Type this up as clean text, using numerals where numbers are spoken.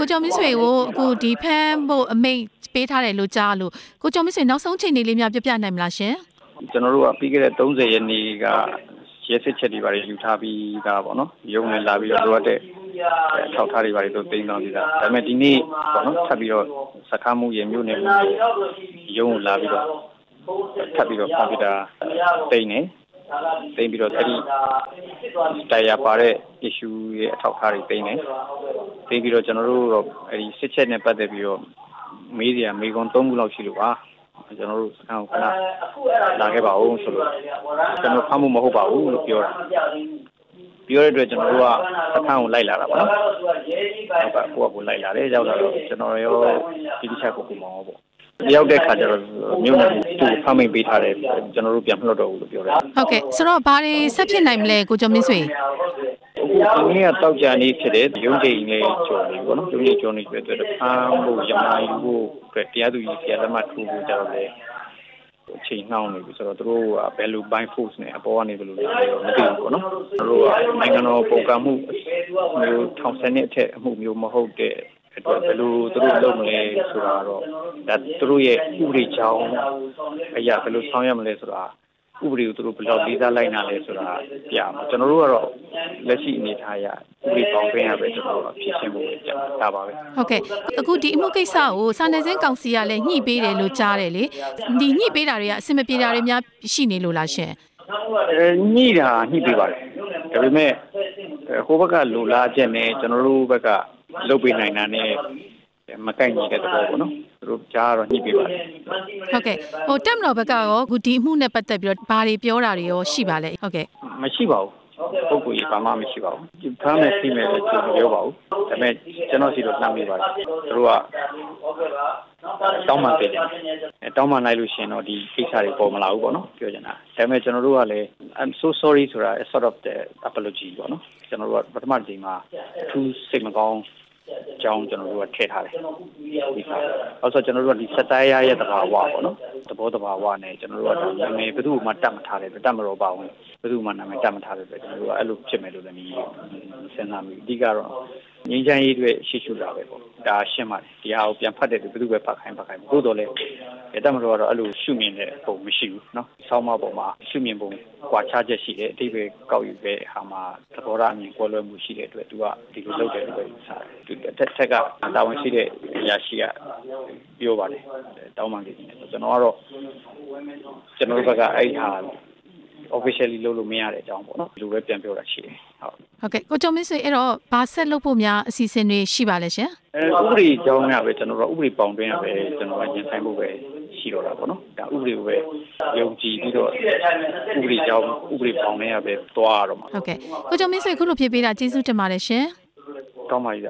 ကိုကျော်မင်းဆွေကိုအခုဒီဖမ်းဖို့အမိန့်ပေးထားတယ်လို့ကြားလို့ကိုကျော်မင်းဆွေနောက်ဆုံးချိန်လေးများပြပြနိုင်မလားရှင်ကျွန်တော်တို့ကပြီးခဲ့တဲ့30ရက်နေ့ကရဲစစ်ချက်တွေပါယူထားပြီးသားပေါ့နော်ရုံးနဲ့လာပြီးတော့လိုအပ်တဲ့ထောက်ထားတွေပါတော့တင်တောင်းပြီးသားဒါပေမဲ့ဒီနေ့ပေါ့နော်ထပ်ပြီးတော့စကားမှုရေမျိုးနဲ့ရုံးကိုလာပြီးတော့ထပ်ပြီးတော့ကွန်ပျူတာတင်နေပြီးတော့အဲ့ဒီတရားပါတဲ့ issue ရဲ့အထောက်အထားတွေတင်ပြီးတော့ကျွန်တော်တို့အဲ့ဒီစစ်ချက်နဲ့ပတ်သက်ပြီးတော့မေးစရာမေးခွန်း3ခုလောက်ရှိလို့ပါကျွန်တော်တို့စကားကိုခဏလာခဲ့ပါဦးဆိုလို့ကျွန်တော်ဖမ်းမှုမဟုတ်ပါဘူးလို့ပြောတဲ့အတွက်ကျွန်တော်တို့ကစကားကိုလိုက်လာတာပါနော်ဟုတ်ကဲ့ကိုလိုက်လာတယ်ရောက်လာတော့ကျွန်တော်ရောဒီတစ်ချက်ကိုပုံအောင်ပေါ့ရောက်တဲ့ခါကျတော့မြို့နယ်သူဖမ်းမိပေးထားတယ်ကျွန်တော်တို့ပြန်မလွတ်တော့ဘူးလို့ပြောတယ်ဟုတ်ကဲ့ဆိုတော့ဘာတွေဆက်ဖြစ်နိုင်မလဲကိုကျော်မင်းဆွေဒီနေ့ကတောက်ကြနေဖြစ်တယ်ရုံးချိန်လေးကျော်နေပေါ့နော်ရုံးချိန်ကျော်နေပြီအတွက်ဖမ်းဖို့ရမယူဖို့အတွက်တရားသူကြီးတရားလက်မှတ်ထိုးဖို့ကြတော့လေအချိန်နှောင်းနေပြီဆိုတော့တို့ကဘယ်လို by force နဲ့အပေါ်ကနေဘယ်လိုလဲတော့မသိဘူးပေါ့နော်တို့ကနိုင်ငံတော်ပုံကံမှုမျိုးထောင်ဆယ်နှစ်အထက်အမှုမျိုးမဟုတ်တဲ့အတွက်ဘယ်လိုသူတို့လုပ်မလဲဆိုတာတော့ဒါသူတို့ရဲ့ဥပဒေကြောင်းအရာဘယ်လိုဆောင်ရွက်မလဲဆိုတာဥပဒေကိုသူတို့ဘယ်လောက်လေးစားလိုက်နာလဲဆိုတာပြမှာကျွန်တော်တို့ကတော့လက်ရှိအနေထားအရဥပဒေပေါင်းပေးရပဲကျွန်တော်တို့ဖြစ်ရှင်းဖို့ကြာတာပါပဲဟုတ်ကဲ့အခုဒီအမှုကိစ္စကိုစာနယ်ဇင်းကောင်စီကလည်းညှိပေးတယ်လို့ကြားတယ်လေဒီညှိပေးတာတွေကအဆင်မပြေတာတွေများရှိနေလို့လားရှင်ညှိပေးပါတယ်ဒါပေမဲ့ဟိုဘက်ကလိုလားချက်နဲ့ကျွန်တော်တို့ဘက်ကလုပ်ပေးနိုင်တာနဲ့မကိုက်ညီတဲ့သဘောပေါ့နော်သူတို့ကြားတော့ညှိပေးပါတယ်ဟုတ်ကဲ့တက်မတော်ဘက်ကရောအခုဒီအမှုနဲ့ပတ်သက်ပြီးတော့ဘာတွေပြောတာတွေရောရှိပါလဲဟုတ်ကဲ့မရှိပါဘူးပုဂ္ဂိုလ်ကြီးဘာမှမရှိပါဘူးဖမ်းမယ်ပြီးမယ်လို့ပြောပါဘူးဒါပေမဲ့ကျွန်တော်စီတော့နှမ်းမိပါတယ်သူတို့ကတောင်းပန်ပေးတယ်တောင်းပန်လိုက်လို့ရှင်တော့ဒီကိစ္စတွေပေါ်မလာဘူးပေါ့နော်ပြောချင်တာဒါပေမဲ့ကျွန်တော်တို့ကလည်း I'm so sorry ဆိုတာ sort of the apology ပေါ့နော်ကျွန်တော်တို့ကပထမကြိမ်မှာအထူးစိတ်မကောင်းကြောင်းကျွန်တော်တို့ကထည့်ထားတယ်ဒီကalso ကျွန်တော်တို့ကဒီစက်တိုင်းရဲ့တဘာဝပေါ့နော်သဘောတဘာဝနဲ့ကျွန်တော်တို့ကနာမည်ဘယ်သူမှတတ်မထားတယ်တတ်မတော်ပါဘူးဘယ်သူမှနာမည်တတ်မထားတယ်ပဲကျွန်တော်တို့ကအဲ့လိုဖြစ်မယ်လို့လည်းစဉ်းစားမိအဓိကတော့ငင်းချမ်းရေးတွေရှိရှုတာပဲပေါ့ဒါရှင်းပါတယ်ဒီဟာကိုပြန်ဖတ်တဲ့သူဘယ်သူပဲဖတ်ခိုင်းသို့တော်လည်းတတ်မတော်ကတော့အဲ့လိုရှုမြင်တဲ့ပုံမရှိဘူးเนาะဆောင်းမပုံမှာရှုမြင်ပုံကွာခြားချက်ရှိတယ်အတိတ်ပဲကောက်ယူပဲဟာမှာသဘောထားအမြင်ကွဲလွဲမှုရှိတဲ့အတွက်သူကဒီလိုလုပ်တယ်လို့ပဲယူဆတယ်သူတစ်ထက်ကတာဝန်ရှိတဲ့အရာရှိကပြောပါတယ်တောင်းပန်နေတယ်ကျွန်တော်ကတော့ကျွန်တော်တို့ဘက်ကအဲ့ဟာofficially လုပ်လို့မရတဲ့အကြောင်းပေါ့နော်ဒီလိုပဲပြန်ပြောတာရှိတယ်ဟုတ်ကဲ့ကိုကျော်မင်းဆွေအဲ့တော့ဘာဆက်လုပ်ဖို့များအစီအစဉ်တွေရှိပါလဲရှင်ဥပဒေကြောင်းရပဲကျွန်တော်တို့ဥပဒေပေါင်းတွင်းရပဲကျွန်တော်ကရင်ဆိုင်ဖို့ပဲရှိတော့တာပေါ့နော်ဒါဥပဒေကိုပဲယုံကြည်ပြီးတော့ဥပဒေကြောင်းဥပဒေပေါင်းတွင်းရပဲသွားရတော့မှာဟုတ်ကဲ့ကိုကျော်မင်းဆွေခုလိုဖြေပေးတာကျေးဇူးတင်ပါတယ်ရှင်ကောင်းပါပြီ